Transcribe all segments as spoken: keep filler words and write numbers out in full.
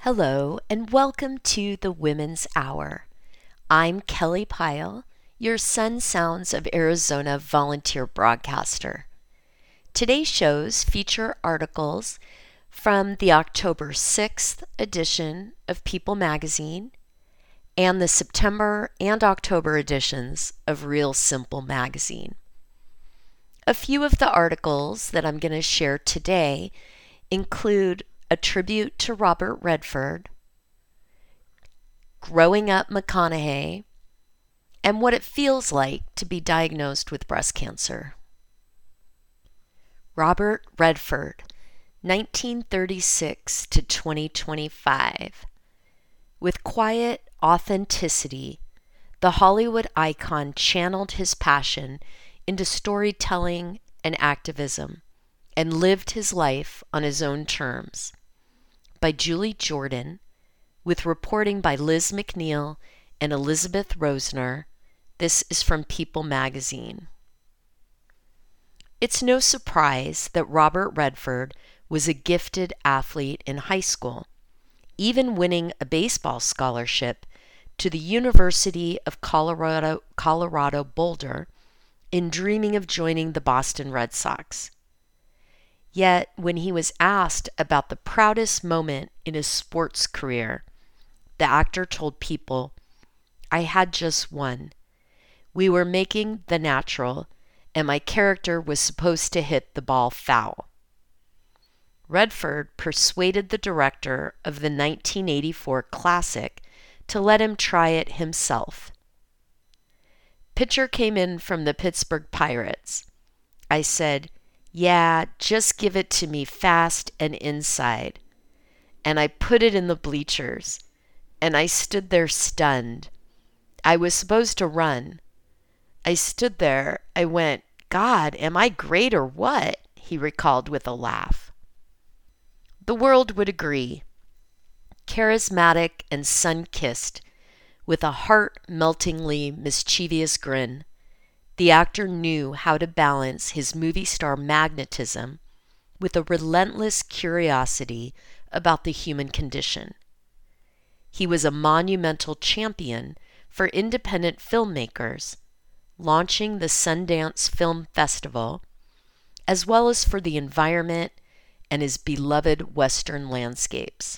Hello, and welcome to the Women's Hour. I'm Kelly Pyle, your Sun Sounds of Arizona volunteer broadcaster. Today's shows feature articles from the October sixth edition of People magazine and the September and October editions of Real Simple magazine. A few of the articles that I'm going to share today include a tribute to Robert Redford, Growing Up McConaughey, and what it feels like to be diagnosed with breast cancer. Robert Redford, nineteen thirty-six to twenty twenty-five. With quiet authenticity, the Hollywood icon channeled his passion into storytelling and activism and lived his life on his own terms. By Julie Jordan, with reporting by Liz McNeil and Elizabeth Rosner. This is from People magazine. It's no surprise that Robert Redford was a gifted athlete in high school, even winning a baseball scholarship to the University of Colorado, Colorado Boulder in dreaming of joining the Boston Red Sox. Yet, when he was asked about the proudest moment in his sports career, the actor told People, "I had just one. We were making The Natural, and my character was supposed to hit the ball foul." Redford persuaded the director of the nineteen eighty-four classic to let him try it himself. Pitcher came in from the Pittsburgh Pirates. I said, "Yeah, just give it to me fast and inside." And I put it in the bleachers, and I stood there stunned. I was supposed to run. I stood there, I went, "God, am I great or what?" he recalled with a laugh. The world would agree. Charismatic and sun-kissed, with a heart-meltingly mischievous grin, the actor knew how to balance his movie star magnetism with a relentless curiosity about the human condition. He was a monumental champion for independent filmmakers, launching the Sundance Film Festival, as well as for the environment and his beloved Western landscapes.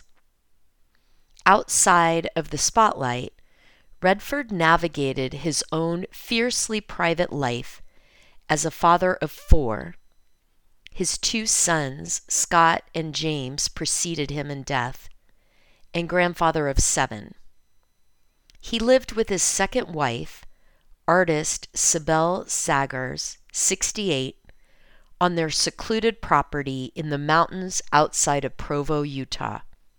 Outside of the spotlight, Redford navigated his own fiercely private life as a father of four. His two sons, Scott and James, preceded him in death, and grandfather of seven. He lived with his second wife, artist Sybil Sagers, sixty-eight, on their secluded property in the mountains outside of Provo, Utah.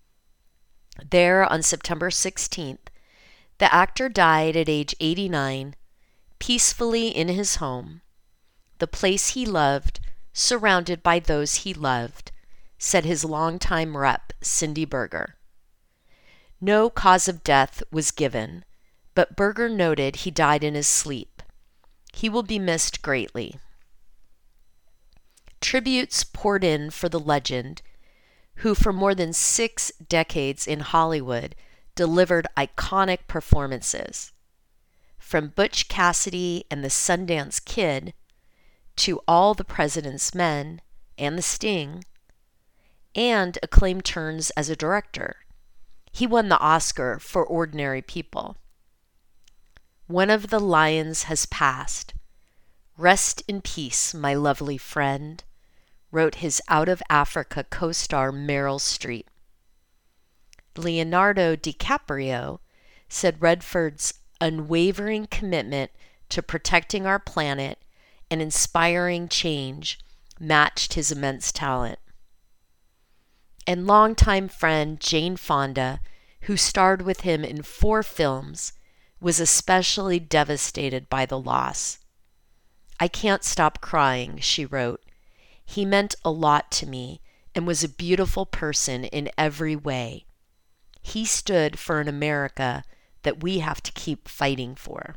There, on September sixteenth, the actor died at age eighty-nine, peacefully in his home, the place he loved, surrounded by those he loved, said his longtime rep, Cindy Berger. No cause of death was given, but Berger noted he died in his sleep. He will be missed greatly. Tributes poured in for the legend, who for more than six decades in Hollywood delivered iconic performances. From Butch Cassidy and the Sundance Kid to All the President's Men and The Sting, and acclaimed turns as a director. He won the Oscar for Ordinary People. One of the lions has passed. Rest in peace, my lovely friend, wrote his Out of Africa co-star Meryl Streep. Leonardo DiCaprio said Redford's unwavering commitment to protecting our planet and inspiring change matched his immense talent. And longtime friend Jane Fonda, who starred with him in four films, was especially devastated by the loss. "I can't stop crying," she wrote. "He meant a lot to me and was a beautiful person in every way. He stood for an America that we have to keep fighting for."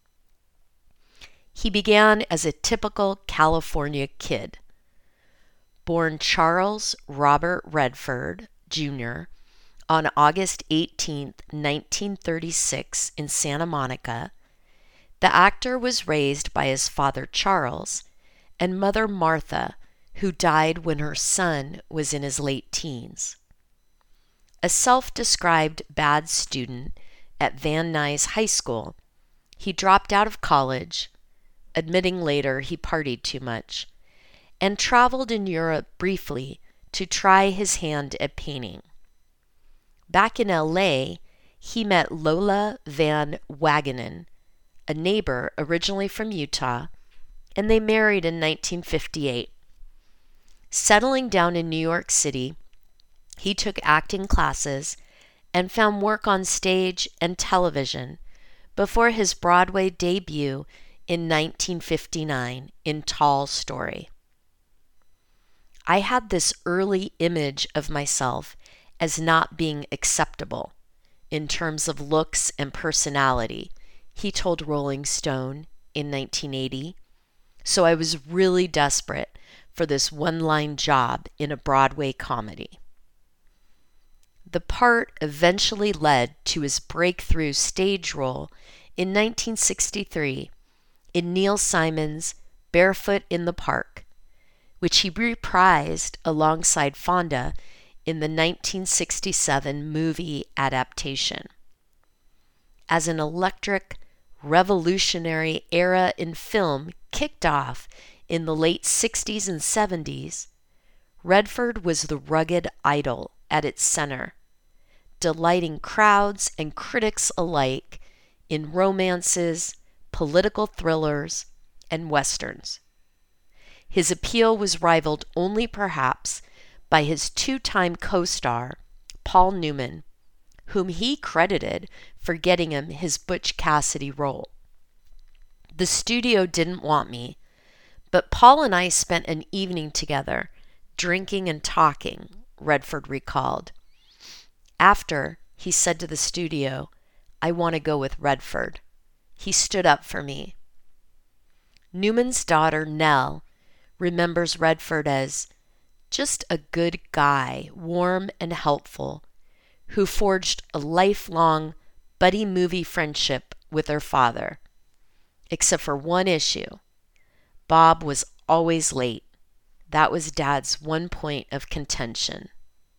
He began as a typical California kid. Born Charles Robert Redford, Junior On August eighteenth, nineteen thirty-six, in Santa Monica, the actor was raised by his father Charles and mother Martha, who died when her son was in his late teens. A self-described bad student at Van Nuys High School, he dropped out of college, admitting later he partied too much, and traveled in Europe briefly to try his hand at painting. Back in L A, he met Lola Van Wagenen, a neighbor originally from Utah, and they married in nineteen fifty-eight. Settling down in New York City, he took acting classes and found work on stage and television before his Broadway debut in nineteen fifty-nine in Tall Story. I had this early image of myself as not being acceptable in terms of looks and personality, he told Rolling Stone in nineteen eighty, so I was really desperate for this one-line job in a Broadway comedy. The part eventually led to his breakthrough stage role in nineteen sixty-three in Neil Simon's Barefoot in the Park, which he reprised alongside Fonda in the nineteen sixty-seven movie adaptation. As an electric, revolutionary era in film kicked off in the late sixties and seventies, Redford was the rugged idol at its center, delighting crowds and critics alike in romances, political thrillers, and westerns. His appeal was rivaled only perhaps by his two-time co-star, Paul Newman, whom he credited for getting him his Butch Cassidy role. The studio didn't want me, but Paul and I spent an evening together, drinking and talking, Redford recalled. After, he said to the studio, "I want to go with Redford." He stood up for me. Newman's daughter, Nell, remembers Redford as just a good guy, warm and helpful, who forged a lifelong buddy movie friendship with her father, except for one issue. Bob was always late. That was Dad's one point of contention.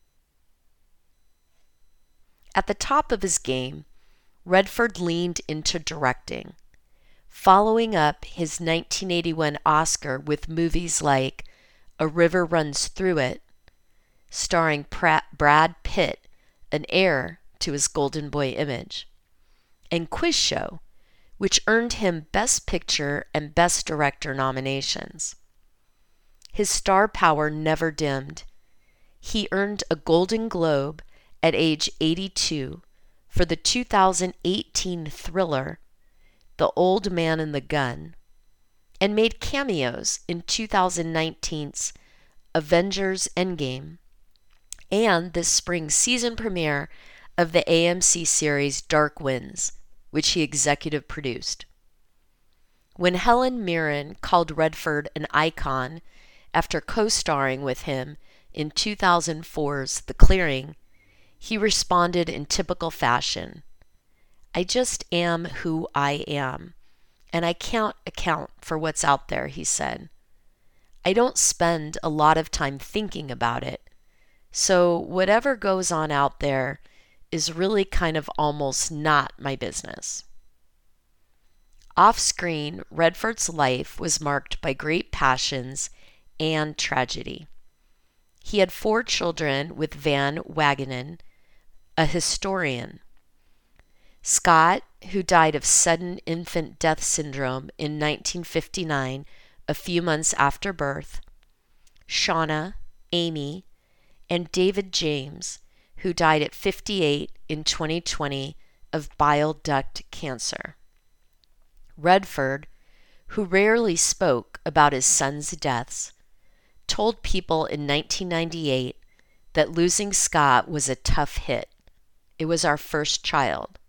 At the top of his game, Redford leaned into directing, following up his nineteen eighty-one Oscar with movies like A River Runs Through It, starring Brad Pitt, an heir to his Golden Boy image, and Quiz Show, which earned him Best Picture and Best Director nominations. His star power never dimmed. He earned a Golden Globe at age eighty-two for the two thousand eighteen thriller The Old Man and the Gun, and made cameos in two thousand nineteen's Avengers Endgame and this spring's season premiere of the A M C series Dark Winds, which he executive produced. When Helen Mirren called Redford an icon after co-starring with him in two thousand four's The Clearing, he responded in typical fashion, "I just am who I am, and I can't account for what's out there," he said. "I don't spend a lot of time thinking about it, so whatever goes on out there is really kind of almost not my business." Off-screen, Redford's life was marked by great passions and tragedy. He had four children with Van Wagenen, a historian. Scott, who died of sudden infant death syndrome in nineteen fifty-nine, a few months after birth. Shauna, Amy, and David James, who died at fifty-eight in twenty twenty of bile duct cancer. Redford, who rarely spoke about his sons' deaths, told people in nineteen ninety-eight that losing Scott was a tough hit. It was our first child.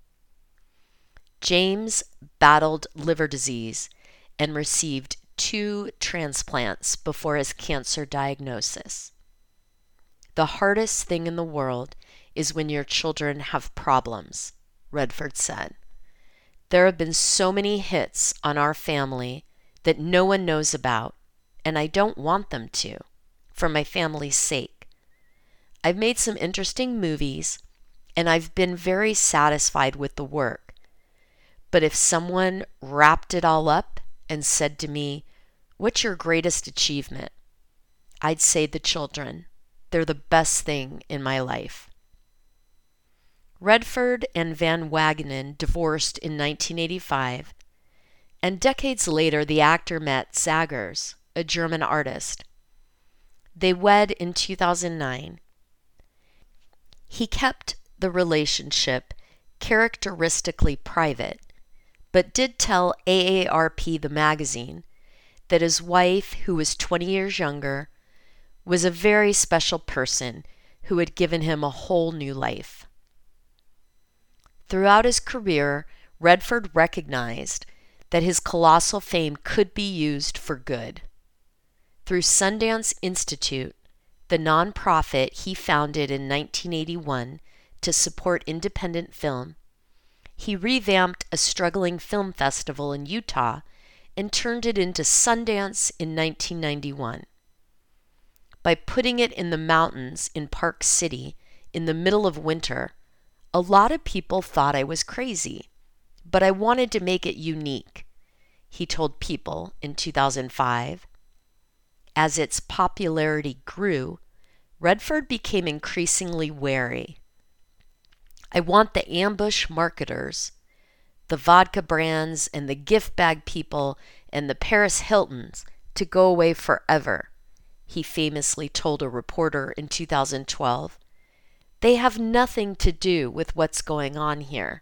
James battled liver disease and received two transplants before his cancer diagnosis. The hardest thing in the world is when your children have problems, Redford said. There have been so many hits on our family that no one knows about, and I don't want them to, for my family's sake. I've made some interesting movies, and I've been very satisfied with the work. But if someone wrapped it all up and said to me, "What's your greatest achievement?" I'd say the children. They're the best thing in my life. Redford and Van Wagenen divorced in nineteen eighty-five, and decades later the actor met Zaggers, a German artist. They wed in two thousand nine. He kept the relationship characteristically private, but did tell A A R P, the magazine, that his wife, who was twenty years younger, was a very special person who had given him a whole new life. Throughout his career, Redford recognized that his colossal fame could be used for good. Through Sundance Institute, the nonprofit he founded in nineteen eighty-one to support independent film, he revamped a struggling film festival in Utah and turned it into Sundance in nineteen ninety-one. By putting it in the mountains in Park City in the middle of winter, a lot of people thought I was crazy, but I wanted to make it unique, he told People in two thousand five. As its popularity grew, Redford became increasingly wary. I want the ambush marketers, the vodka brands and the gift bag people and the Paris Hiltons to go away forever, he famously told a reporter in two thousand twelve. They have nothing to do with what's going on here.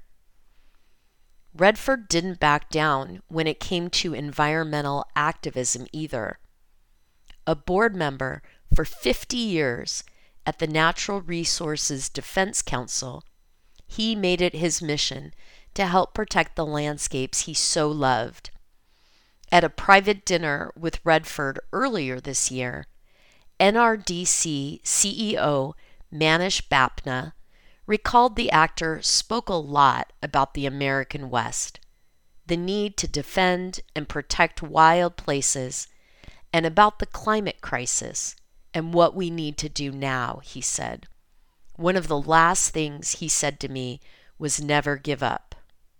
Redford didn't back down when it came to environmental activism either. A board member for fifty years at the Natural Resources Defense Council, he made it his mission to help protect the landscapes he so loved. At a private dinner with Redford earlier this year, N R D C C E O Manish Bapna recalled the actor spoke a lot about the American West, the need to defend and protect wild places, and about the climate crisis and what we need to do now, he said. One of the last things he said to me was never give up.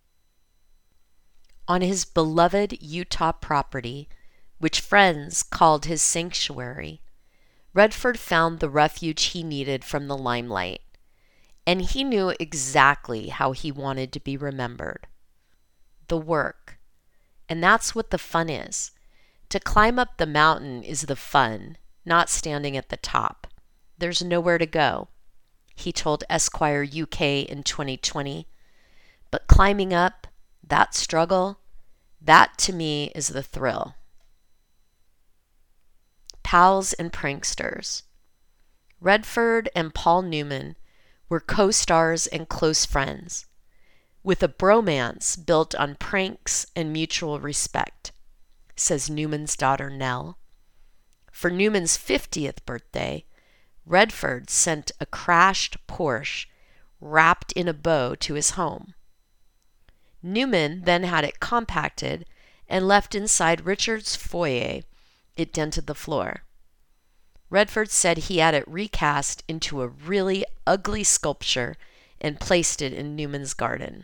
On his beloved Utah property, which friends called his sanctuary, Redford found the refuge he needed from the limelight, and he knew exactly how he wanted to be remembered. The work. And that's what the fun is. To climb up the mountain is the fun, not standing at the top. There's nowhere to go, he told Esquire U K in twenty twenty. But climbing up, that struggle, that to me is the thrill. Pals and pranksters. Redford and Paul Newman were co-stars and close friends, with a bromance built on pranks and mutual respect, says Newman's daughter Nell. For Newman's fiftieth birthday, Redford sent a crashed Porsche wrapped in a bow to his home. Newman then had it compacted and left inside Richard's foyer. It dented the floor. Redford said he had it recast into a really ugly sculpture and placed it in Newman's garden.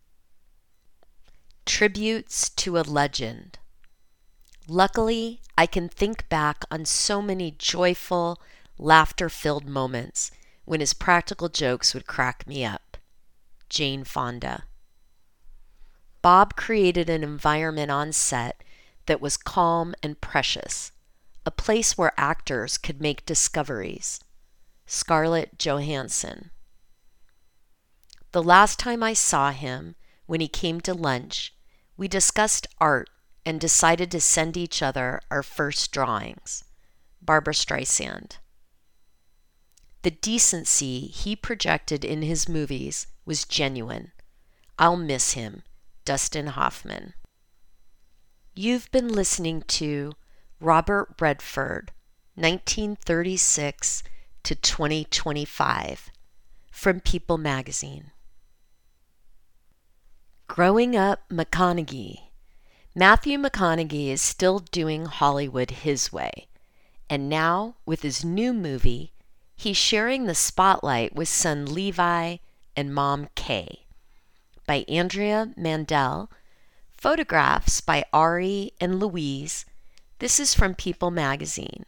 Tributes to a legend. Luckily, I can think back on so many joyful, laughter-filled moments when his practical jokes would crack me up. Jane Fonda. Bob created an environment on set that was calm and precious, a place where actors could make discoveries. Scarlett Johansson. The last time I saw him, when he came to lunch, we discussed art and decided to send each other our first drawings. Barbra Streisand. The decency he projected in his movies was genuine. I'll miss him. Dustin Hoffman. You've been listening to Robert Redford, nineteen thirty-six to twenty twenty-five, from People magazine. Growing Up McConaughey. Matthew McConaughey is still doing Hollywood his way, and now, with his new movie, he's sharing the spotlight with son Levi and mom Kay. By Andrea Mandel, photographs by Ari and Louise. This is from People magazine.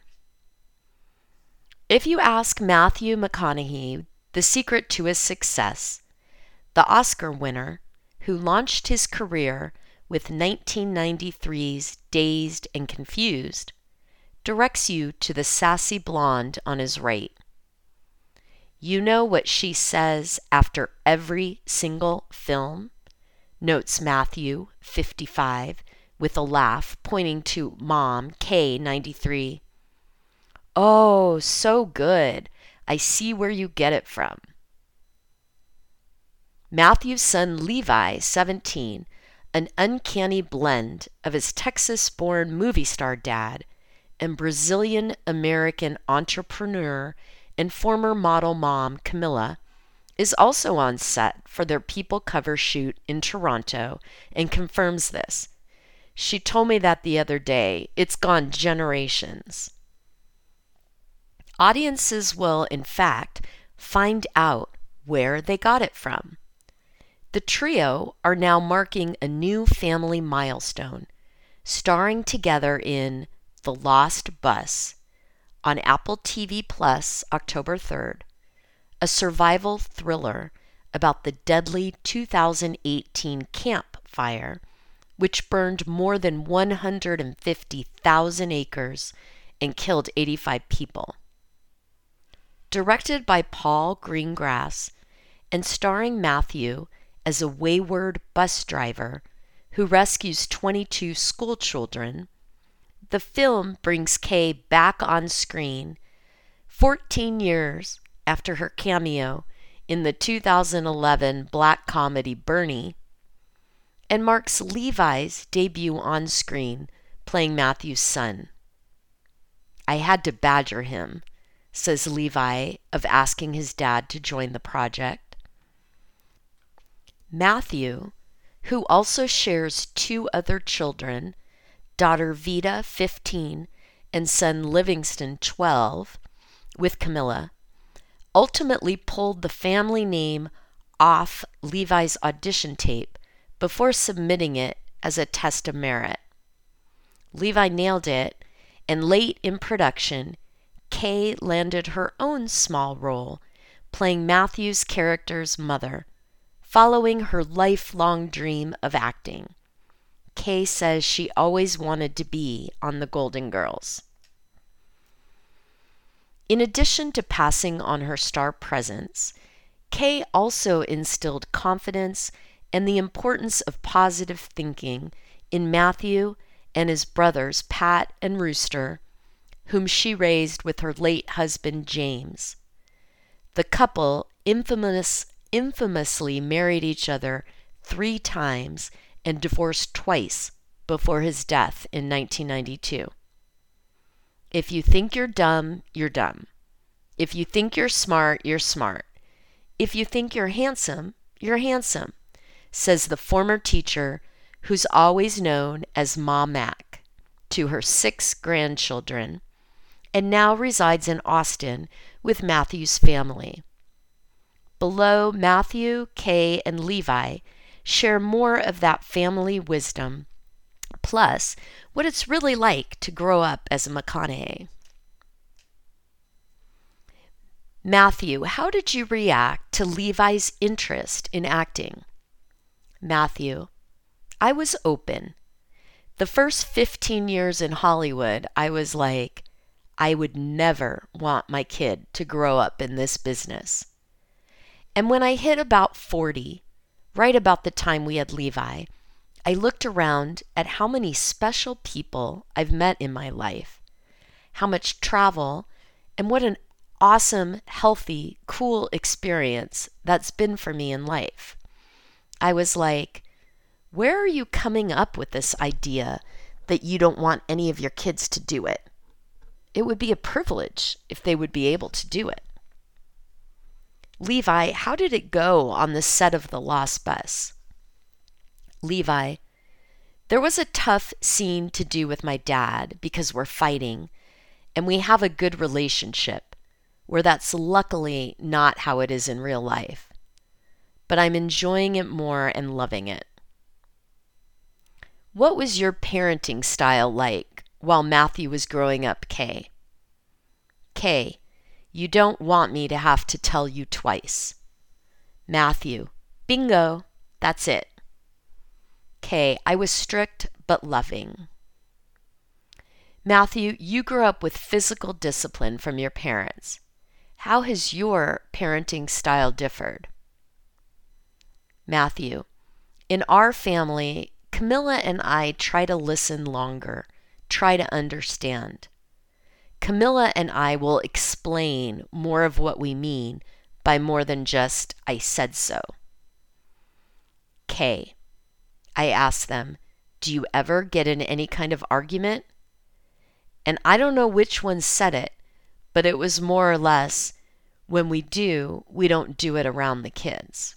If you ask Matthew McConaughey the secret to his success, the Oscar winner, who launched his career with nineteen ninety-three's Dazed and Confused, directs you to the sassy blonde on his right. You know what she says after every single film? Notes Matthew, fifty-five, with a laugh, pointing to mom, Kay, ninety-three. Oh, so good. I see where you get it from. Matthew's son Levi, seventeen, an uncanny blend of his Texas-born movie star dad and Brazilian-American entrepreneur and former model mom Camilla, is also on set for their People cover shoot in Toronto and confirms this. She told me that the other day. It's gone generations. Audiences will, in fact, find out where they got it from. The trio are now marking a new family milestone, starring together in The Lost Bus on Apple T V Plus October third, a survival thriller about the deadly two thousand eighteen Camp Fire, which burned more than one hundred fifty thousand acres and killed eighty-five people. Directed by Paul Greengrass and starring Matthew as a wayward bus driver who rescues twenty-two school children, the film brings Kay back on screen fourteen years after her cameo in the two thousand eleven black comedy Bernie, and marks Levi's debut on screen playing Matthew's son. I had to badger him, says Levi of asking his dad to join the project. Matthew, who also shares two other children, daughter Vita, fifteen, and son Livingston, twelve, with Camilla, ultimately pulled the family name off Levi's audition tape before submitting it as a test of merit. Levi nailed it, and late in production, Kay landed her own small role, playing Matthew's character's mother, following her lifelong dream of acting. Kay says she always wanted to be on The Golden Girls. In addition to passing on her star presence, Kay also instilled confidence and the importance of positive thinking in Matthew and his brothers Pat and Rooster, whom she raised with her late husband James. The couple infamous, infamously married each other three times and divorced twice before his death in nineteen ninety-two. If you think you're dumb, you're dumb. If you think you're smart, you're smart. If you think you're handsome, you're handsome, says the former teacher who's always known as Ma Mac to her six grandchildren and now resides in Austin with Matthew's family. Below, Matthew, Kay, and Levi share more of that family wisdom, plus what it's really like to grow up as a McConaughey. Matthew, how did you react to Levi's interest in acting? Matthew, I was open. The first fifteen years in Hollywood, I was like, I would never want my kid to grow up in this business. And when I hit about forty, right about the time we had Levi, I looked around at how many special people I've met in my life, how much travel, and what an awesome, healthy, cool experience that's been for me in life. I was like, where are you coming up with this idea that you don't want any of your kids to do it? It would be a privilege if they would be able to do it. Levi, how did it go on the set of The Lost Bus? Levi, there was a tough scene to do with my dad because we're fighting, and we have a good relationship, where that's luckily not how it is in real life. But I'm enjoying it more and loving it. What was your parenting style like while Matthew was growing up, Kay? Kay, you don't want me to have to tell you twice. Matthew, bingo, that's it. Kay, I was strict but loving. Matthew, you grew up with physical discipline from your parents. How has your parenting style differed? Matthew, in our family, Camilla and I try to listen longer, try to understand. Camilla and I will explain more of what we mean by more than just, I said so. Kay, I ask them, do you ever get in any kind of argument? And I don't know which one said it, but it was more or less, when we do, we don't do it around the kids.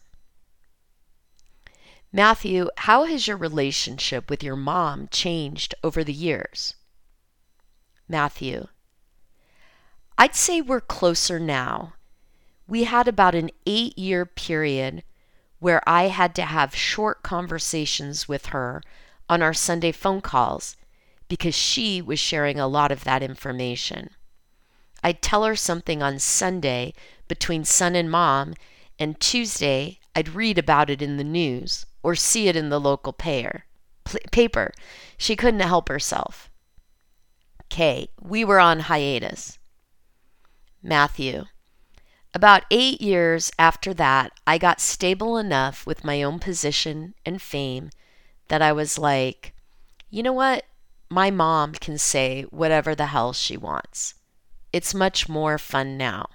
Matthew, how has your relationship with your mom changed over the years? Matthew, I'd say we're closer now. We had about an eight-year period where I had to have short conversations with her on our Sunday phone calls because she was sharing a lot of that information. I'd tell her something on Sunday between son and mom, and Tuesday I'd read about it in the news or see it in the local payer, paper. She couldn't help herself. Kay, we were on hiatus. Matthew, about eight years after that, I got stable enough with my own position and fame that I was like, you know what? My mom can say whatever the hell she wants. It's much more fun now.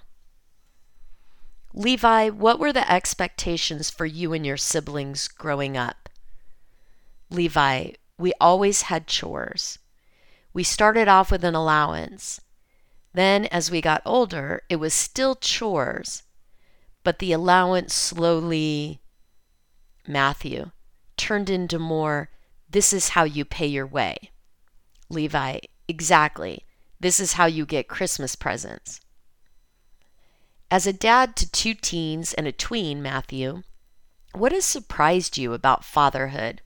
Levi, what were the expectations for you and your siblings growing up? Levi, we always had chores. We started off with an allowance. Then, as we got older, it was still chores, but the allowance slowly, Matthew, turned into more, this is how you pay your way. Levi, exactly. This is how you get Christmas presents. As a dad to two teens and a tween, Matthew, what has surprised you about fatherhood?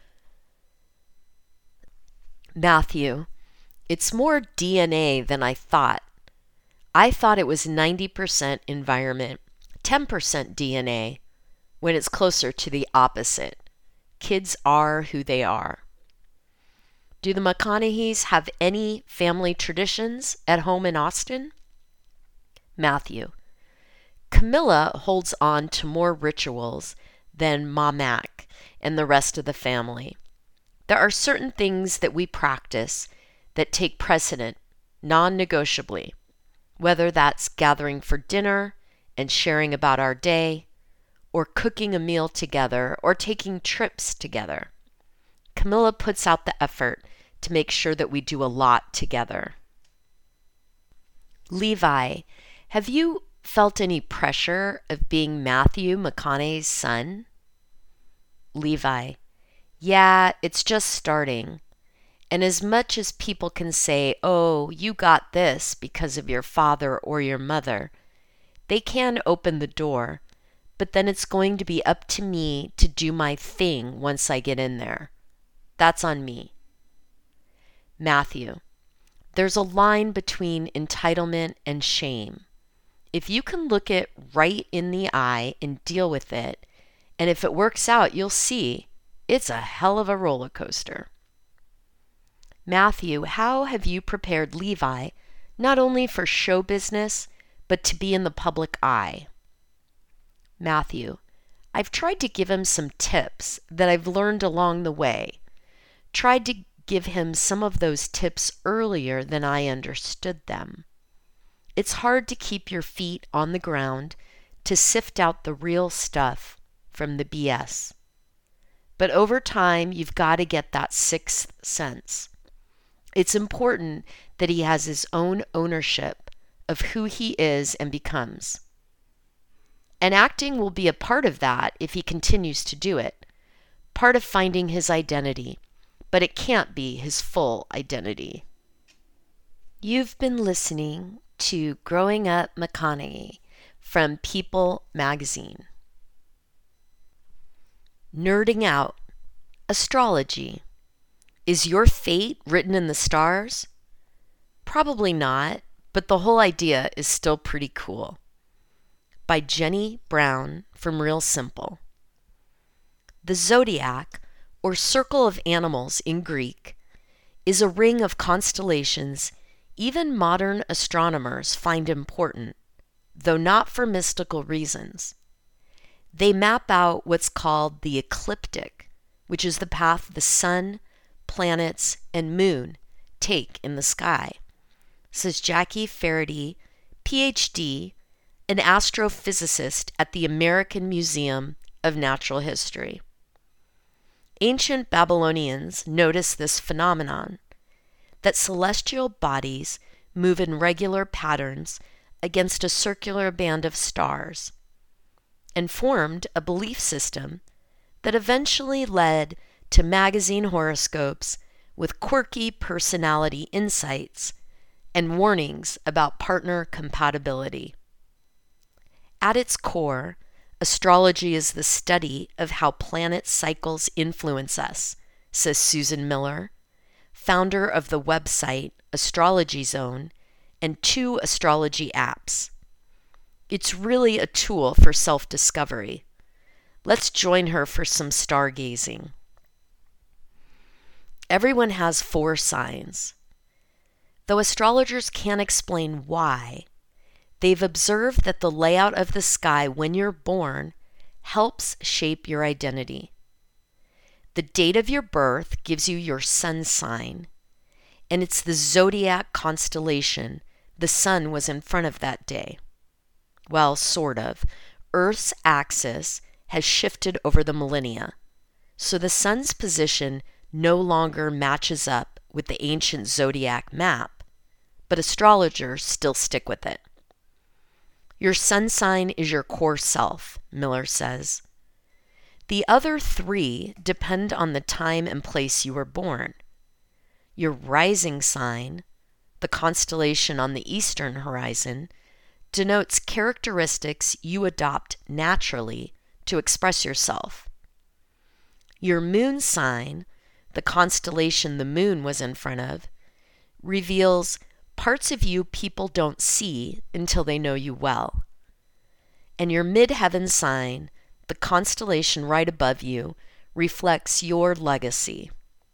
Matthew, it's more D N A than I thought. I thought it was ninety percent environment, ten percent D N A, when it's closer to the opposite. Kids are who they are. Do the McConaughey's have any family traditions at home in Austin? Matthew, Camilla holds on to more rituals than Ma Mac and the rest of the family. There are certain things that we practice that take precedent, non-negotiably, whether that's gathering for dinner and sharing about our day, or cooking a meal together, or taking trips together. Camilla puts out the effort to make sure that we do a lot together. Levi, have you felt any pressure of being Matthew McConaughey's son? Levi, yeah, it's just starting. And as much as people can say, oh, you got this because of your father or your mother, they can open the door, but then it's going to be up to me to do my thing once I get in there. That's on me. Matthew, there's a line between entitlement and shame. If you can look it right in the eye and deal with it, and if it works out, you'll see it's a hell of a roller coaster. Matthew, how have you prepared Levi not only for show business, but to be in the public eye? Matthew, I've tried to give him some tips that I've learned along the way. Tried to give him some of those tips earlier than I understood them. It's hard to keep your feet on the ground to sift out the real stuff from the B S. But over time, you've got to get that sixth sense. It's important that he has his own ownership of who he is and becomes. And acting will be a part of that if he continues to do it, part of finding his identity, but it can't be his full identity. You've been listening to Growing Up McConaughey from People magazine. Nerding out. Astrology. Is your fate written in the stars? Probably not, but the whole idea is still pretty cool. By Jenny Brown from Real Simple. The zodiac, or circle of animals in Greek, is a ring of constellations even modern astronomers find important, though not for mystical reasons. They map out what's called the ecliptic, which is the path the sun, planets, and moon take in the sky, says Jackie Faraday, P H D, an astrophysicist at the American Museum of Natural History. Ancient Babylonians noticed this phenomenon, that celestial bodies move in regular patterns against a circular band of stars, and formed a belief system that eventually led to magazine horoscopes with quirky personality insights and warnings about partner compatibility. At its core, astrology is the study of how planet cycles influence us, says Susan Miller, founder of the website Astrology Zone and two astrology apps. It's really a tool for self-discovery. Let's join her for some stargazing. Everyone has four signs. Though astrologers can't explain why, they've observed that the layout of the sky when you're born helps shape your identity. The date of your birth gives you your sun sign, and it's the zodiac constellation the sun was in front of that day. Well, sort of. Earth's axis has shifted over the millennia, so the sun's position no longer matches up with the ancient zodiac map, but astrologers still stick with it. Your sun sign is your core self, Miller says. The other three depend on the time and place you were born. Your rising sign, the constellation on the eastern horizon, denotes characteristics you adopt naturally to express yourself. Your moon sign, the constellation the moon was in front of, reveals parts of you people don't see until they know you well. And your midheaven sign, the constellation right above you, reflects your legacy.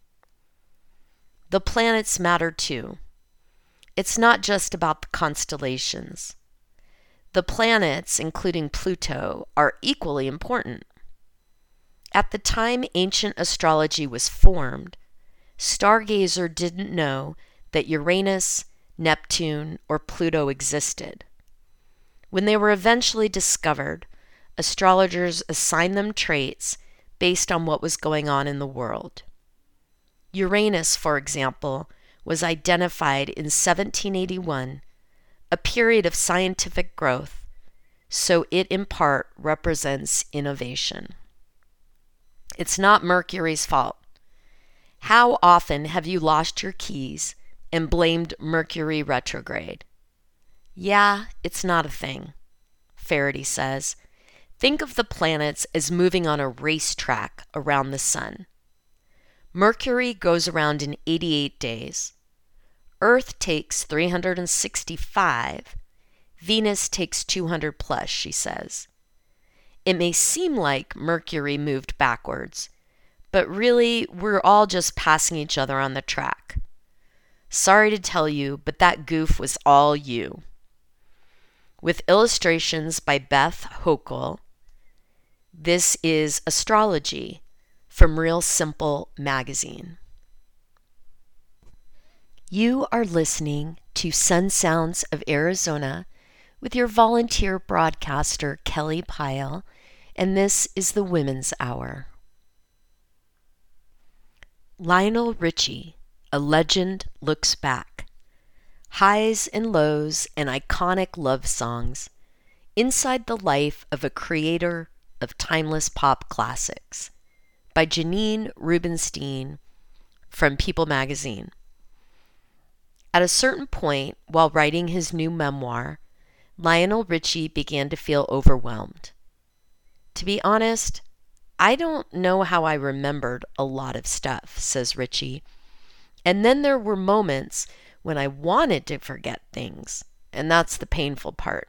The planets matter too. It's not just about the constellations. The planets, including Pluto, are equally important. At the time ancient astrology was formed, Stargazer didn't know that Uranus, Neptune, or Pluto existed. When they were eventually discovered, astrologers assigned them traits based on what was going on in the world. Uranus, for example, was identified in seventeen eighty-one, a period of scientific growth, so it in part represents innovation. It's not Mercury's fault. How often have you lost your keys and blamed Mercury retrograde? Yeah, it's not a thing, Faraday says. Think of the planets as moving on a racetrack around the sun. Mercury goes around in eighty-eight days. Earth takes three hundred sixty-five. Venus takes two hundred plus, she says. It may seem like Mercury moved backwards, but really we're all just passing each other on the track. Sorry to tell you, but that goof was all you. With illustrations by Beth Hochul, this is Astrology from Real Simple magazine. You are listening to Sun Sounds of Arizona with your volunteer broadcaster, Kelly Pyle, and this is the Women's Hour. Lionel Richie, A Legend Looks Back. Highs and lows and iconic love songs, Inside the Life of a Creator of Timeless Pop Classics by Janine Rubenstein from People magazine. At a certain point, while writing his new memoir, Lionel Richie began to feel overwhelmed. To be honest, I don't know how I remembered a lot of stuff, says Richie. And then there were moments when I wanted to forget things, and that's the painful part.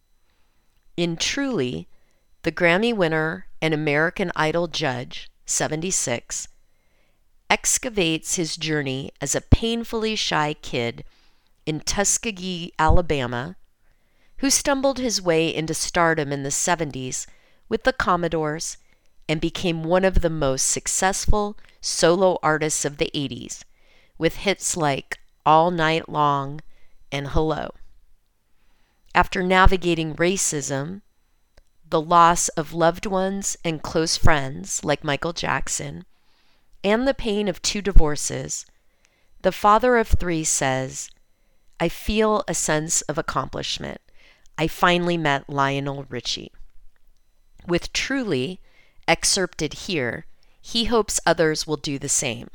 In Truly, the Grammy winner and American Idol judge, seventy-six, excavates his journey as a painfully shy kid in Tuskegee, Alabama, who stumbled his way into stardom in the seventies with the Commodores and became one of the most successful solo artists of the eighties, with hits like All Night Long and Hello. After navigating racism, the loss of loved ones and close friends like Michael Jackson, and the pain of two divorces, the father of three says, "I feel a sense of accomplishment. I finally met Lionel Richie." With Truly, excerpted here, he hopes others will do the same.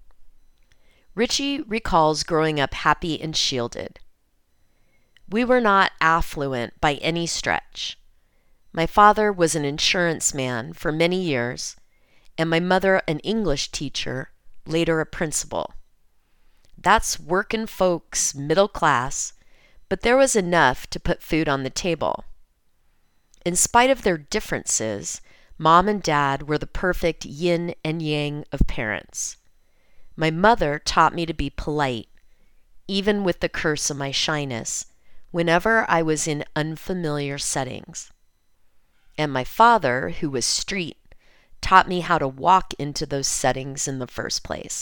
Richie recalls growing up happy and shielded. "We were not affluent by any stretch. My father was an insurance man for many years, and my mother an English teacher, later a principal. That's workin' folks, middle class, but there was enough to put food on the table. In spite of their differences, Mom and Dad were the perfect yin and yang of parents. My mother taught me to be polite, even with the curse of my shyness, whenever I was in unfamiliar settings. And my father, who was street, taught me how to walk into those settings in the first place."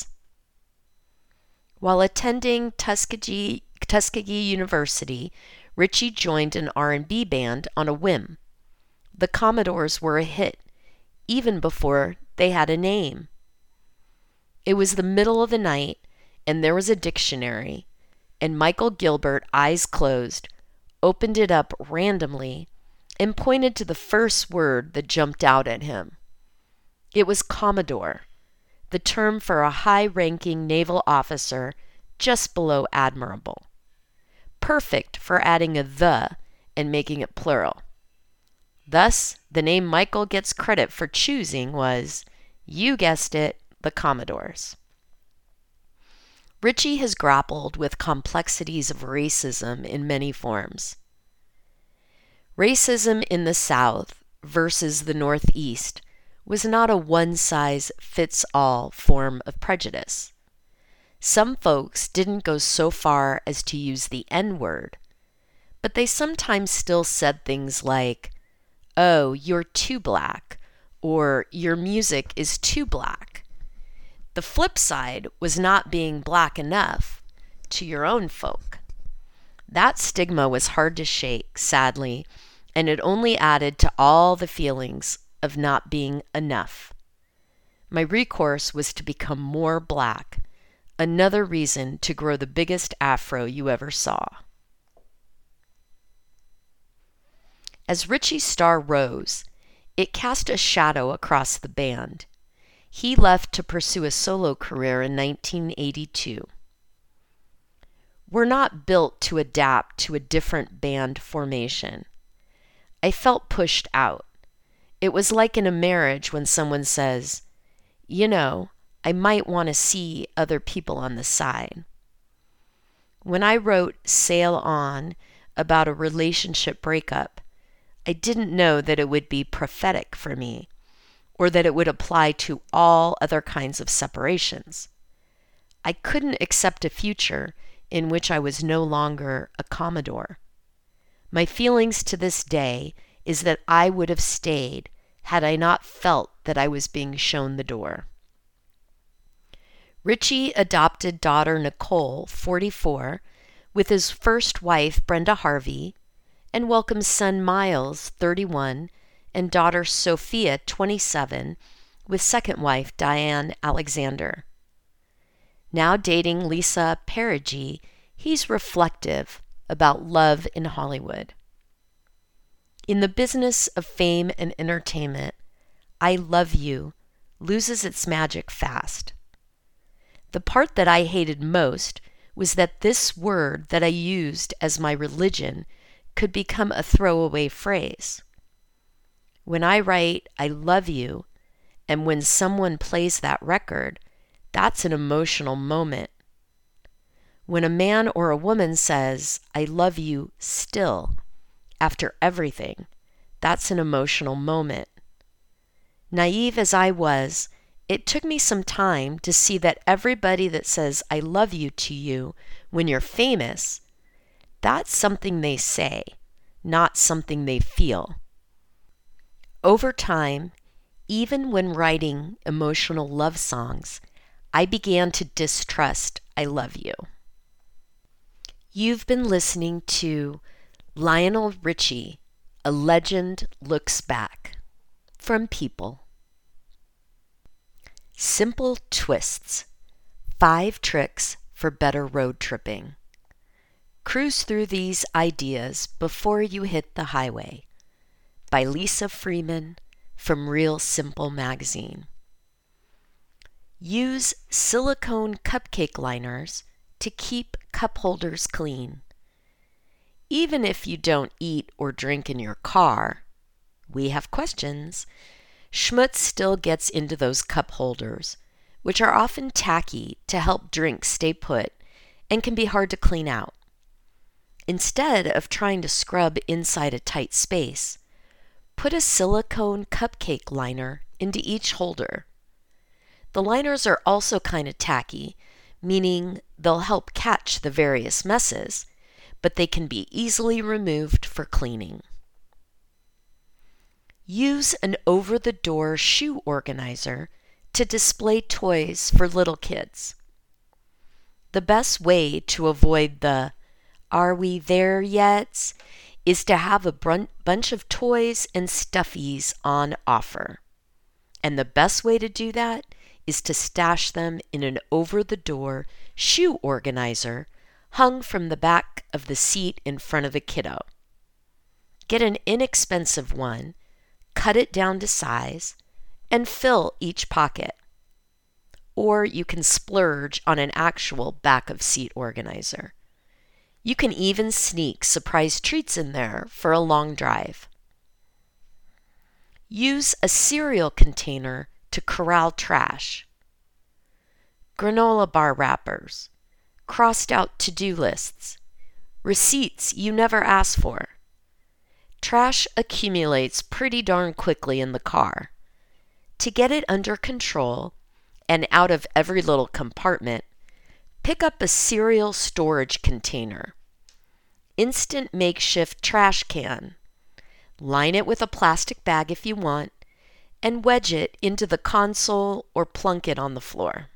While attending Tuskegee, Tuskegee University, Richie joined an R and B band on a whim. The Commodores were a hit, even before they had a name. It was the middle of the night, and there was a dictionary, and Michael Gilbert, eyes closed, opened it up randomly and pointed to the first word that jumped out at him. It was Commodore, the term for a high-ranking naval officer just below admiral. Perfect for adding a "the" and making it plural. Thus, the name Michael gets credit for choosing was, you guessed it, the Commodores. Richie has grappled with complexities of racism in many forms. Racism in the South versus the Northeast was not a one-size-fits-all form of prejudice. Some folks didn't go so far as to use the N-word, but they sometimes still said things like, "Oh, you're too black," or "Your music is too black." The flip side was not being black enough to your own folk. That stigma was hard to shake, sadly, and it only added to all the feelings of not being enough. My recourse was to become more black, another reason to grow the biggest afro you ever saw. As Richie's star rose, it cast a shadow across the band. He left to pursue a solo career in nineteen eighty-two. We're not built to adapt to a different band formation. I felt pushed out. It was like in a marriage when someone says, "You know, I might want to see other people on the side." When I wrote Sail On about a relationship breakup, I didn't know that it would be prophetic for me, or that it would apply to all other kinds of separations. I couldn't accept a future in which I was no longer a Commodore. My feelings to this day is that I would have stayed had I not felt that I was being shown the door. Richie adopted daughter Nicole, forty-four, with his first wife Brenda Harvey, and welcomed son Miles, thirty-one, and daughter Sophia, twenty-seven, with second wife Diane Alexander. Now dating Lisa Perigi, he's reflective about love in Hollywood. In the business of fame and entertainment, I love you loses its magic fast. The part that I hated most was that this word that I used as my religion could become a throwaway phrase. When I write, I love you, and when someone plays that record, that's an emotional moment. When a man or a woman says, I love you still, after everything, that's an emotional moment. Naive as I was, it took me some time to see that everybody that says, I love you to you when you're famous, that's something they say, not something they feel. Over time, even when writing emotional love songs, I began to distrust I love you. You've been listening to Lionel Richie, A Legend Looks Back, from People. Simple Twists, Five Tricks for Better Road Tripping. Cruise through these ideas before you hit the highway, by Lisa Freeman from Real Simple Magazine. Use silicone cupcake liners to keep cup holders clean. Even if you don't eat or drink in your car, we have questions. Schmutz still gets into those cup holders, which are often tacky to help drinks stay put and can be hard to clean out. Instead of trying to scrub inside a tight space, put a silicone cupcake liner into each holder. The liners are also kind of tacky, meaning they'll help catch the various messes, but they can be easily removed for cleaning. Use an over-the-door shoe organizer to display toys for little kids. The best way to avoid the "are we there yet?" is to have a brun- bunch of toys and stuffies on offer. And the best way to do that is to stash them in an over-the-door shoe organizer hung from the back of the seat in front of a kiddo. Get an inexpensive one, cut it down to size, and fill each pocket. Or you can splurge on an actual back-of-seat organizer. You can even sneak surprise treats in there for a long drive. Use a cereal container to corral trash. Granola bar wrappers, crossed out to-do lists, receipts you never asked for. Trash accumulates pretty darn quickly in the car. To get it under control and out of every little compartment, pick up a cereal storage container. Instant makeshift trash can. Line it with a plastic bag if you want, and wedge it into the console or plunk it on the floor.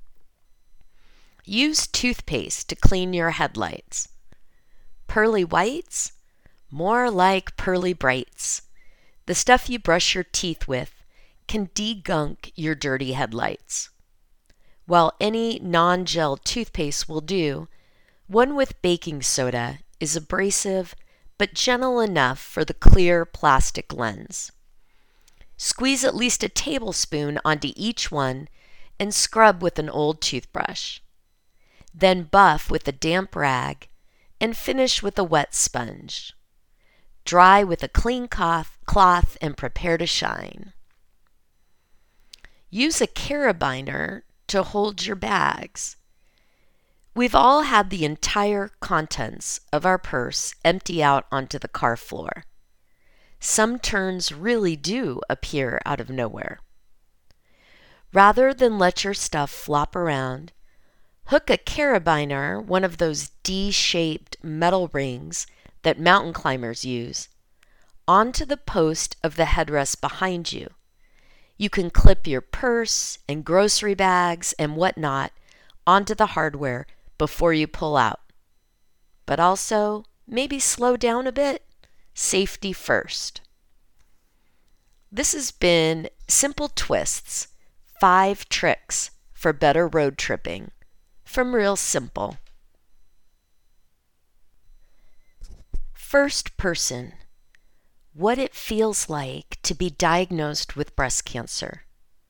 Use toothpaste to clean your headlights. Pearly whites? More like pearly brights. The stuff you brush your teeth with can degunk your dirty headlights. While any non-gel toothpaste will do, one with baking soda is abrasive but gentle enough for the clear plastic lens. Squeeze at least a tablespoon onto each one and scrub with an old toothbrush. Then buff with a damp rag and finish with a wet sponge. Dry with a clean cloth and prepare to shine. Use a carabiner to hold your bags. We've all had the entire contents of our purse empty out onto the car floor. Some turns really do appear out of nowhere. Rather than let your stuff flop around, hook a carabiner, one of those D-shaped metal rings that mountain climbers use, onto the post of the headrest behind you. You can clip your purse and grocery bags and whatnot onto the hardware before you pull out. But also, maybe slow down a bit. Safety first. This has been Simple Twists, Five Tricks for Better Road Tripping, from Real Simple. First person. what it feels like to be diagnosed with breast cancer.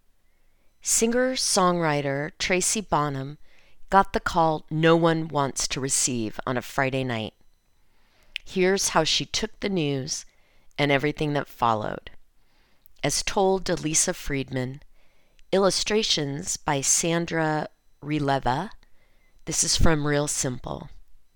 Singer-songwriter Tracy Bonham got the call no one wants to receive on a Friday night. Here's how she took the news and everything that followed. As told to Lisa Friedman, illustrations by Sandra Rileva. This is from Real Simple.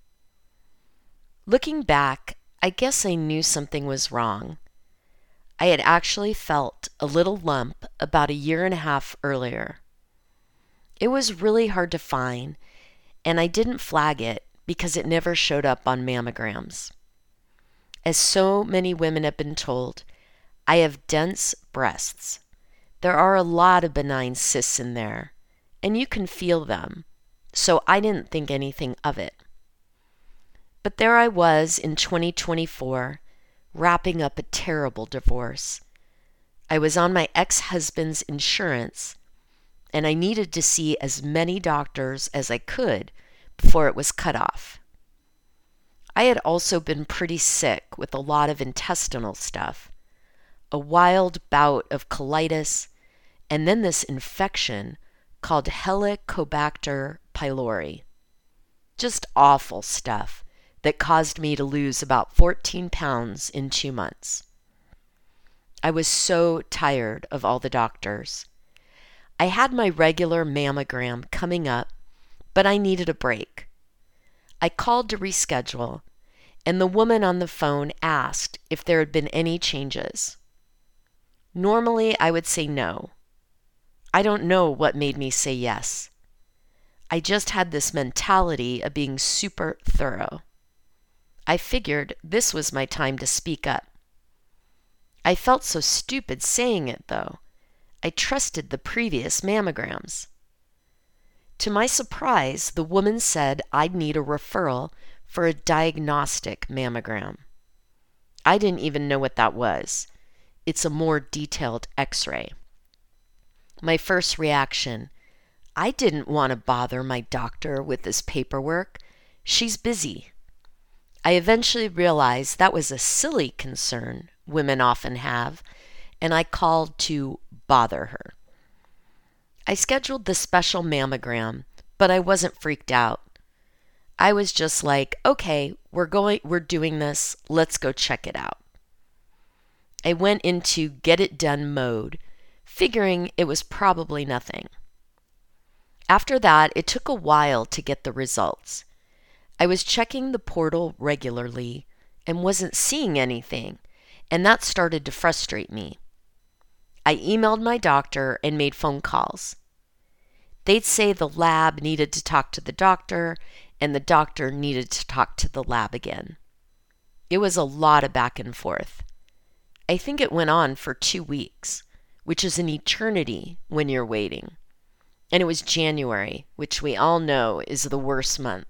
Looking back, I guess I knew something was wrong. I had actually felt a little lump about a year and a half earlier. It was really hard to find, and I didn't flag it because it never showed up on mammograms. As so many women have been told, I have dense breasts. There are a lot of benign cysts in there, and you can feel them, so I didn't think anything of it. But there I was in twenty twenty-four, wrapping up a terrible divorce. I was on my ex-husband's insurance, and I needed to see as many doctors as I could before it was cut off. I had also been pretty sick with a lot of intestinal stuff, a wild bout of colitis, and then this infection called Helicobacter pylori. Just awful stuff that caused me to lose about fourteen pounds in two months. I was so tired of all the doctors. I had my regular mammogram coming up, but I needed a break. I called to reschedule, and the woman on the phone asked if there had been any changes. Normally, I would say no. I don't know what made me say yes. I just had this mentality of being super thorough. I figured this was my time to speak up. I felt so stupid saying it, though. I trusted the previous mammograms. To my surprise, the woman said I'd need a referral for a diagnostic mammogram. I didn't even know what that was. It's a more detailed x-ray. My first reaction, I didn't want to bother my doctor with this paperwork. She's busy. I eventually realized that was a silly concern women often have, and I called to bother her. I scheduled the special mammogram, but I wasn't freaked out. I was just like, okay, we're going, we're doing this. Let's go check it out. I went into get it done mode, figuring it was probably nothing. After that, it took a while to get the results. I was checking the portal regularly and wasn't seeing anything, and that started to frustrate me. I emailed my doctor and made phone calls. They'd say the lab needed to talk to the doctor, and the doctor needed to talk to the lab again. It was a lot of back and forth. I think it went on for two weeks, which is an eternity when you're waiting. And it was January, which we all know is the worst month.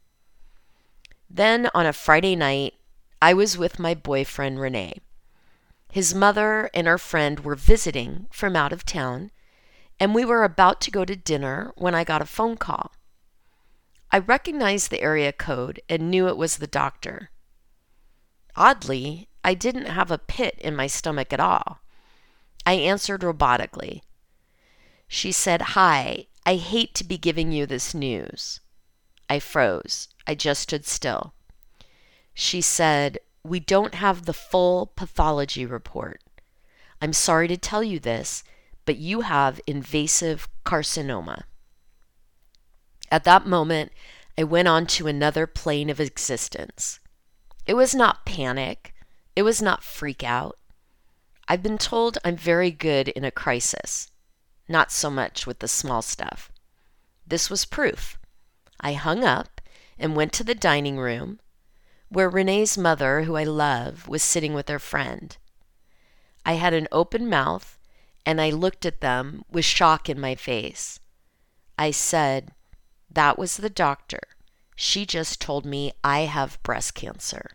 Then on a Friday night, I was with my boyfriend, Renee. His mother and our friend were visiting from out of town, and we were about to go to dinner when I got a phone call. I recognized the area code and knew it was the doctor. Oddly, I didn't have a pit in my stomach at all. I answered robotically. She said, "Hi, I hate to be giving you this news." I froze. I just stood still. She said, "We don't have the full pathology report. I'm sorry to tell you this, but you have invasive carcinoma." At that moment, I went on to another plane of existence. It was not panic. It was not freak out. I've been told I'm very good in a crisis, not so much with the small stuff. This was proof. I hung up and went to the dining room, where Renee's mother, who I love, was sitting with her friend. I had an open mouth, and I looked at them with shock in my face. I said, "That was the doctor. She just told me I have breast cancer."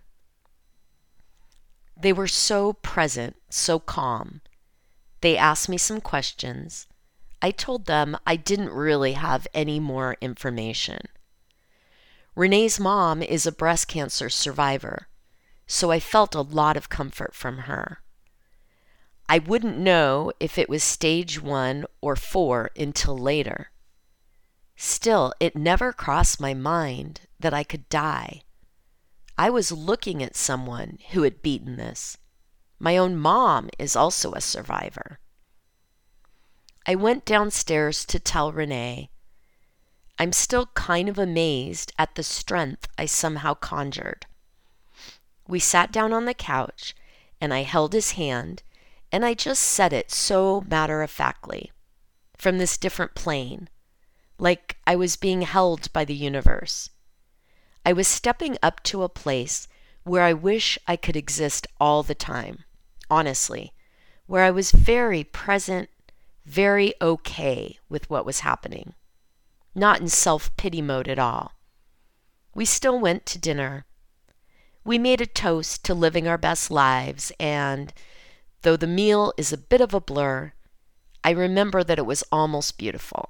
They were so present, so calm. They asked me some questions. I told them I didn't really have any more information. Renee's mom is a breast cancer survivor. so I felt a lot of comfort from her. I wouldn't know if it was stage one or four until later. Still, it never crossed my mind that I could die. I was looking at someone who had beaten this. My own mom is also a survivor. I went downstairs to tell Renee. I'm still kind of amazed at the strength I somehow conjured. We sat down on the couch, and I held his hand, and I just said it so matter-of-factly, from this different plane, like I was being held by the universe. I was stepping up to a place where I wish I could exist all the time, honestly, where I was very present, very okay with what was happening, not in self-pity mode at all. We still went to dinner. We made a toast to living our best lives, and though the meal is a bit of a blur, I remember that it was almost beautiful.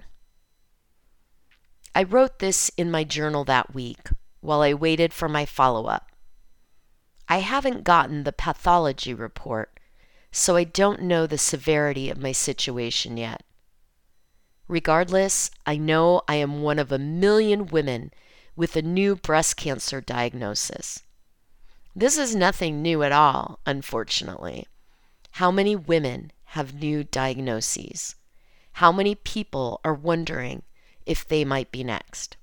I wrote this in my journal that week while I waited for my follow-up. I haven't gotten the pathology report, so I don't know the severity of my situation yet. Regardless, I know I am one of a million women with a new breast cancer diagnosis. This is nothing new at all, unfortunately. How many women have new diagnoses? How many people are wondering if they might be next?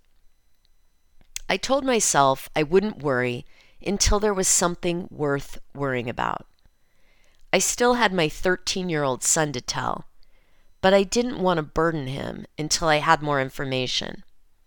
I told myself I wouldn't worry until there was something worth worrying about. I still had my thirteen-year-old son to tell, but I didn't want to burden him until I had more information.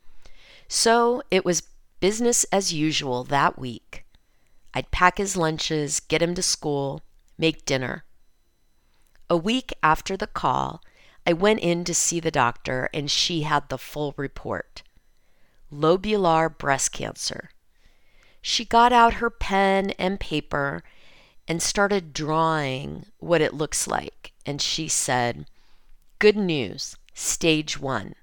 So it was business as usual that week. I'd pack his lunches, get him to school, make dinner. A week after the call, I went in to see the doctor, and she had the full report. Lobular breast cancer. She got out her pen and paper and started drawing what it looks like, and she said, "Good news, stage one."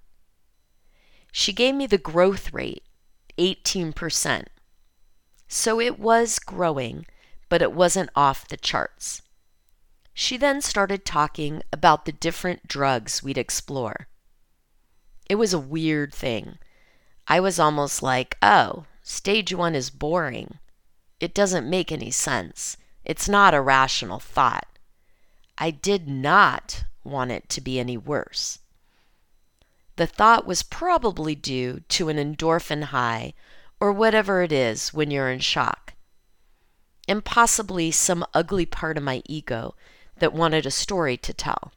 She gave me the growth rate, eighteen percent. So it was growing, but it wasn't off the charts. She then started talking about the different drugs we'd explore. It was a weird thing. I was almost like, oh, stage one is boring. It doesn't make any sense. It's not a rational thought. I did not want it to be any worse. The thought was probably due to an endorphin high or whatever it is when you're in shock, and possibly some ugly part of my ego that wanted a story to tell.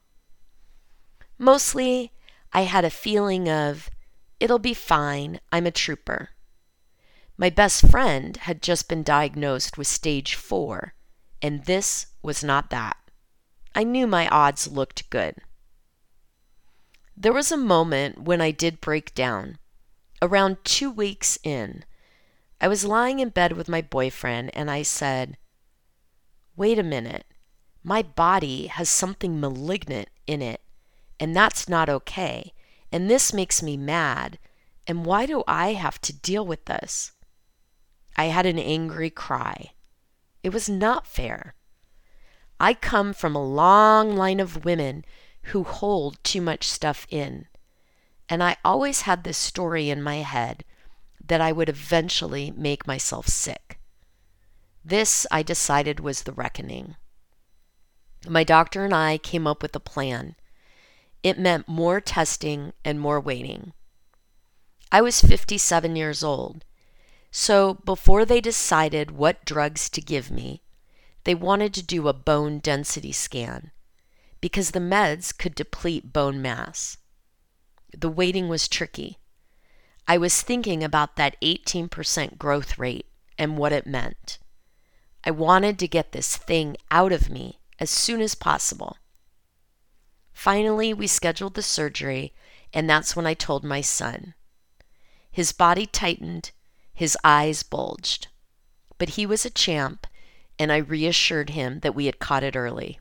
Mostly, I had a feeling of, it'll be fine, I'm a trooper. My best friend had just been diagnosed with stage four, and this was not that. I knew my odds looked good. There was a moment when I did break down. Around two weeks in, I was lying in bed with my boyfriend, and I said, wait a minute, my body has something malignant in it, and that's not okay, and this makes me mad, and why do I have to deal with this? I had an angry cry. It was not fair. I come from a long line of women who hold too much stuff in, and I always had this story in my head that I would eventually make myself sick. This, I decided, was the reckoning. My doctor and I came up with a plan. It meant more testing and more waiting. I was fifty-seven years old, so before they decided what drugs to give me, they wanted to do a bone density scan because the meds could deplete bone mass. The waiting was tricky. I was thinking about that eighteen percent growth rate and what it meant. I wanted to get this thing out of me as soon as possible. Finally, we scheduled the surgery, and that's when I told my son. His body tightened, his eyes bulged, but he was a champ, and I reassured him that we had caught it early.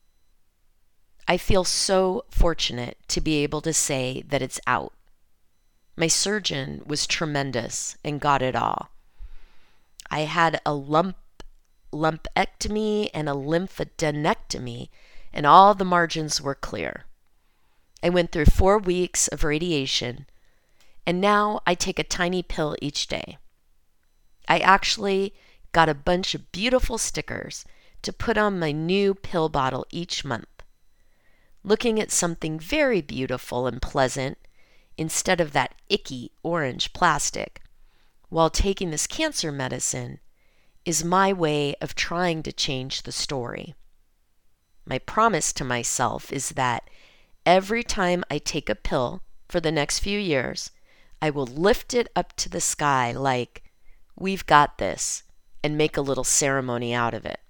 I feel so fortunate to be able to say that it's out. My surgeon was tremendous and got it all. I had a lump lumpectomy and a lymphadenectomy, and all the margins were clear. I went through four weeks of radiation, and now I take a tiny pill each day. I actually got a bunch of beautiful stickers to put on my new pill bottle each month. Looking at something very beautiful and pleasant instead of that icky orange plastic while taking this cancer medicine is my way of trying to change the story. My promise to myself is that every time I take a pill for the next few years, I will lift it up to the sky like, "We've got this," and make a little ceremony out of it.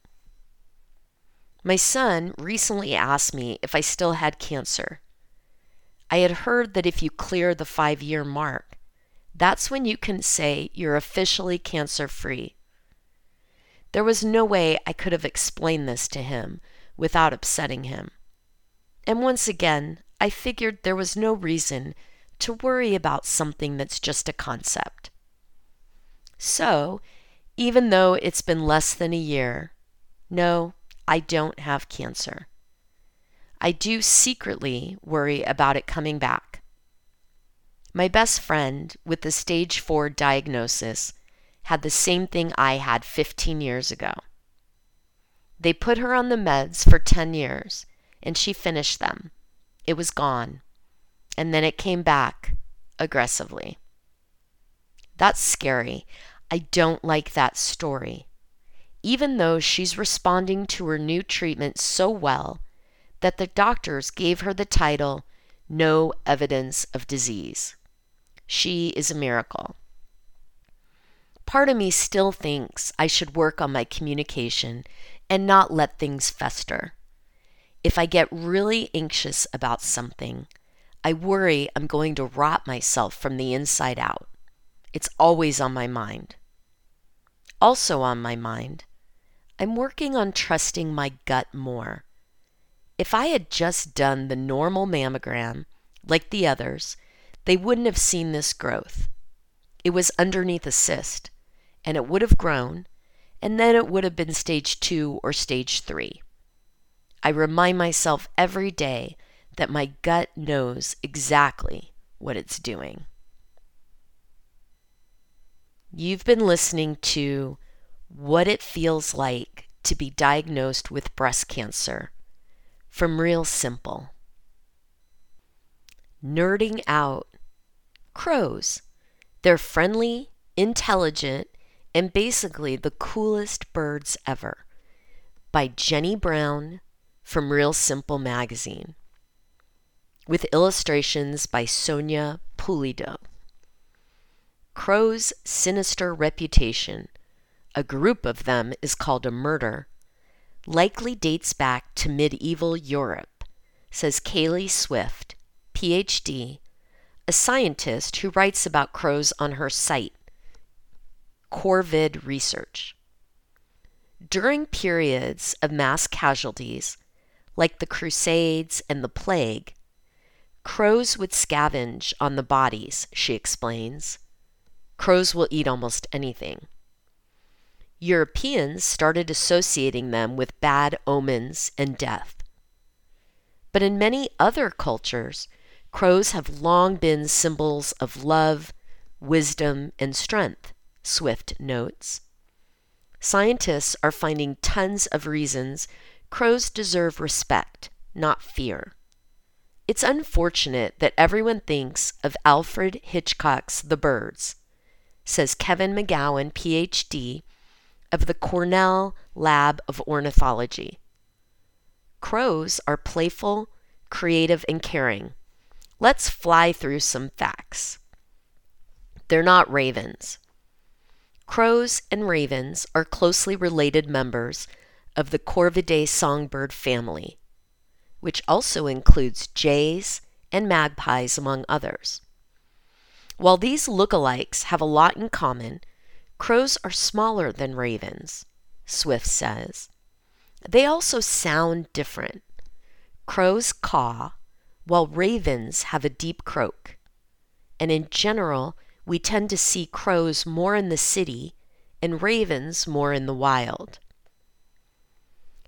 My son recently asked me if I still had cancer. I had heard that if you clear the five-year mark, that's when you can say you're officially cancer-free. There was no way I could have explained this to him without upsetting him. And once again, I figured there was no reason to worry about something that's just a concept. So, even though it's been less than a year, no, I don't have cancer. I do secretly worry about it coming back. My best friend with the stage four diagnosis had the same thing I had fifteen years ago. They put her on the meds for ten years, and she finished them. It was gone, and then it came back aggressively. That's scary. I don't like that story, even though she's responding to her new treatment so well that the doctors gave her the title, No Evidence of Disease. She is a miracle. Part of me still thinks I should work on my communication and not let things fester. If I get really anxious about something, I worry I'm going to rot myself from the inside out. It's always on my mind. Also on my mind, I'm working on trusting my gut more. If I had just done the normal mammogram, like the others, they wouldn't have seen this growth. It was underneath a cyst, and it would have grown, and then it would have been stage two or stage three. I remind myself every day that my gut knows exactly what it's doing. You've been listening to What It Feels Like to Be Diagnosed with Breast Cancer from Real Simple. Nerding out. Crows. They're friendly, intelligent, and basically the coolest birds ever. By Jenny Brown from Real Simple magazine. With illustrations by Sonia Pulido. Crows' sinister reputation, a group of them is called a murder, likely dates back to medieval Europe, says Kaylee Swift, P H D, a scientist who writes about crows on her site, Corvid Research. During periods of mass casualties, like the Crusades and the Plague, crows would scavenge on the bodies, she explains. Crows will eat almost anything. Europeans started associating them with bad omens and death. But in many other cultures, crows have long been symbols of love, wisdom, and strength, Swift notes. Scientists are finding tons of reasons crows deserve respect, not fear. It's unfortunate that everyone thinks of Alfred Hitchcock's The Birds, says Kevin McGowan, P H D, of the Cornell Lab of Ornithology. Crows are playful, creative, and caring. Let's fly through some facts. They're not ravens. Crows and ravens are closely related members of the Corvidae songbird family, which also includes jays and magpies, among others. While these lookalikes have a lot in common, crows are smaller than ravens, Swift says. They also sound different. Crows caw, while ravens have a deep croak. And in general, we tend to see crows more in the city and ravens more in the wild.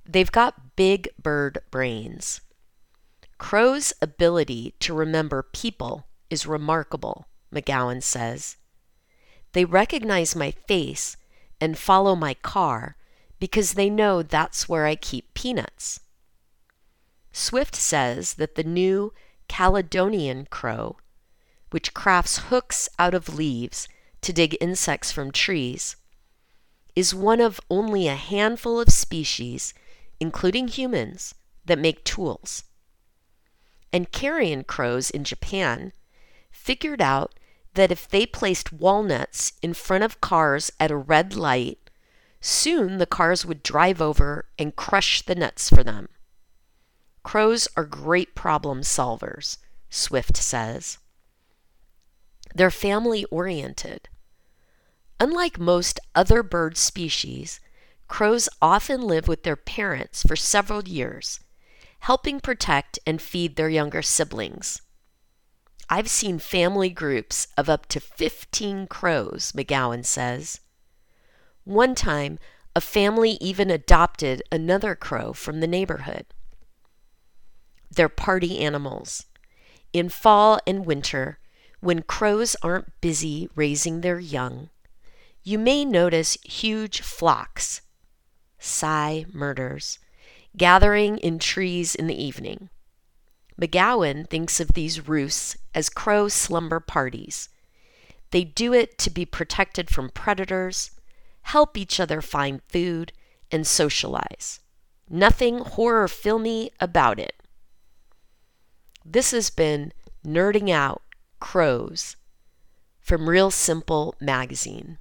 They've got big bird brains. Crows' ability to remember people is remarkable, McGowan says. They recognize my face and follow my car because they know that's where I keep peanuts. Swift says that the new Caledonian crow, which crafts hooks out of leaves to dig insects from trees, is one of only a handful of species, including humans, that make tools. And carrion crows in Japan figured out that if they placed walnuts in front of cars at a red light, soon the cars would drive over and crush the nuts for them. Crows are great problem solvers, Swift says. They're family-oriented. Unlike most other bird species, crows often live with their parents for several years, helping protect and feed their younger siblings. I've seen family groups of up to fifteen crows, McGowan says. One time, a family even adopted another crow from the neighborhood. They're party animals. In fall and winter, when crows aren't busy raising their young, you may notice huge flocks, sigh murders, gathering in trees in the evening. McGowan thinks of these roosts as crow slumber parties. They do it to be protected from predators, help each other find food, and socialize. Nothing horror filmy about it. This has been Nerding Out Crows from Real Simple Magazine.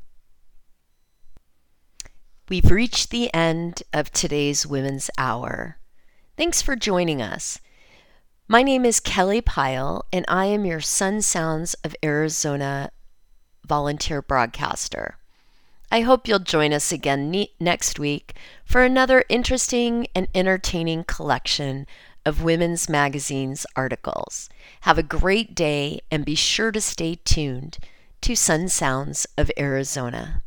We've reached the end of today's Women's Hour. Thanks for joining us. My name is Kelly Pyle, and I am your Sun Sounds of Arizona volunteer broadcaster. I hope you'll join us again ne- next week for another interesting and entertaining collection of Women's Magazine's articles. Have a great day and be sure to stay tuned to Sun Sounds of Arizona.